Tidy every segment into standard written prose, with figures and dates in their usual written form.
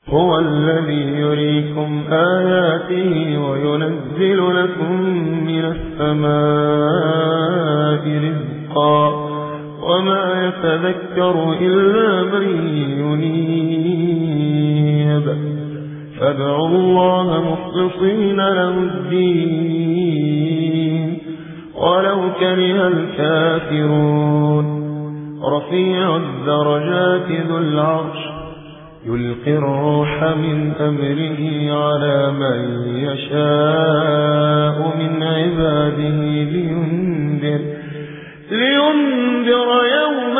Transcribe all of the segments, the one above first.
هو الذي يريكم آياته وينزل لكم من السماء رزقا وما يتذكر إلا من ينيب فادعوا الله مخلصين له الدين ولو كره الكافرون رفيع الدرجات ذو العرش يلقي الروح من أمره على من يشاء من عباده لينذر يوم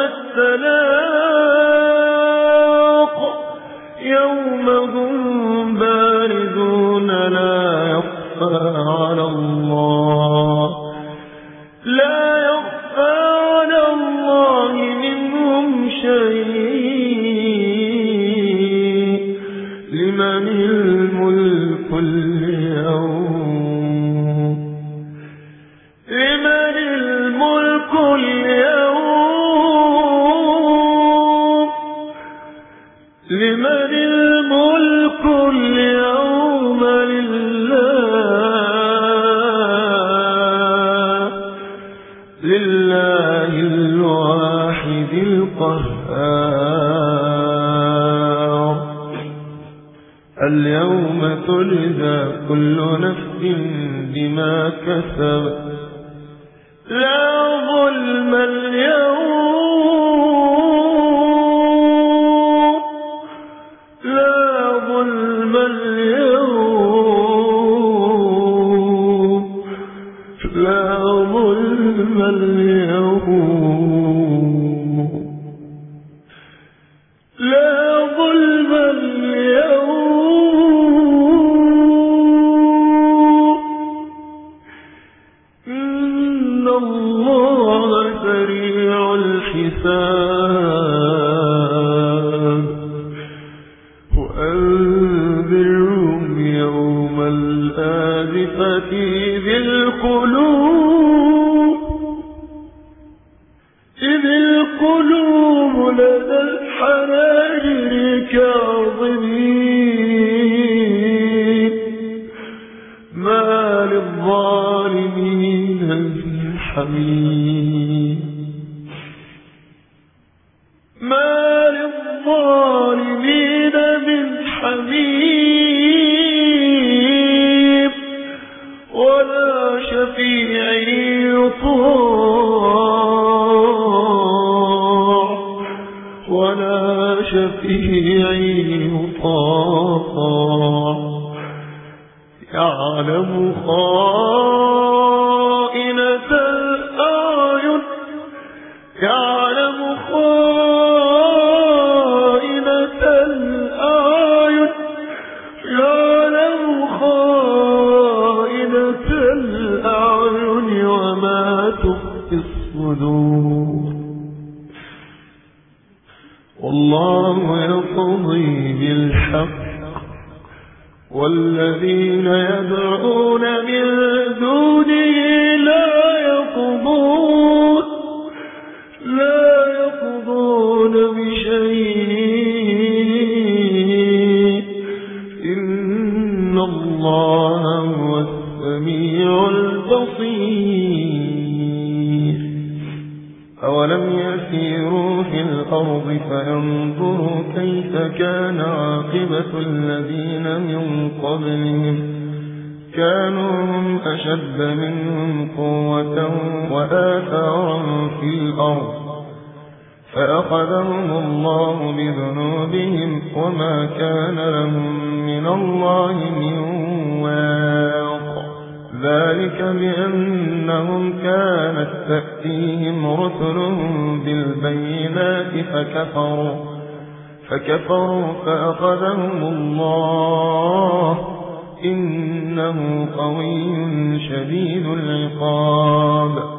التلاق يوم هم باردون لا يخفى على الله منهم شيء لمن الملك اليوم لله الواحد القهار اليوم تجزى كل نفس بما كسبت لا ظلم اليوم إن الله سريع الحساب وأنذرهم يوم الآزفة إذ القلوب لدى الحناجر كاظمين ما للظالمين من حميم ولا شفيع يطاع يعلم خائنة الأعين وما تخفي الصدور والله يقضي بالحق والذين يدعون من دونه لا يقضون بشيء إن الله هو السميع البصير أولم يسيروا في الأرض فينظروا كيف كان عاقبة الذين من قبلهم كانوا هم أشد منهم قوة وآثارا في الأرض فأخذهم الله بذنوبهم وما كان لهم من الله من واق ذلك بأنهم كانت تأتيهم رسلهم بالبينات فكفروا فأخذهم الله إنه قوي شديد العقاب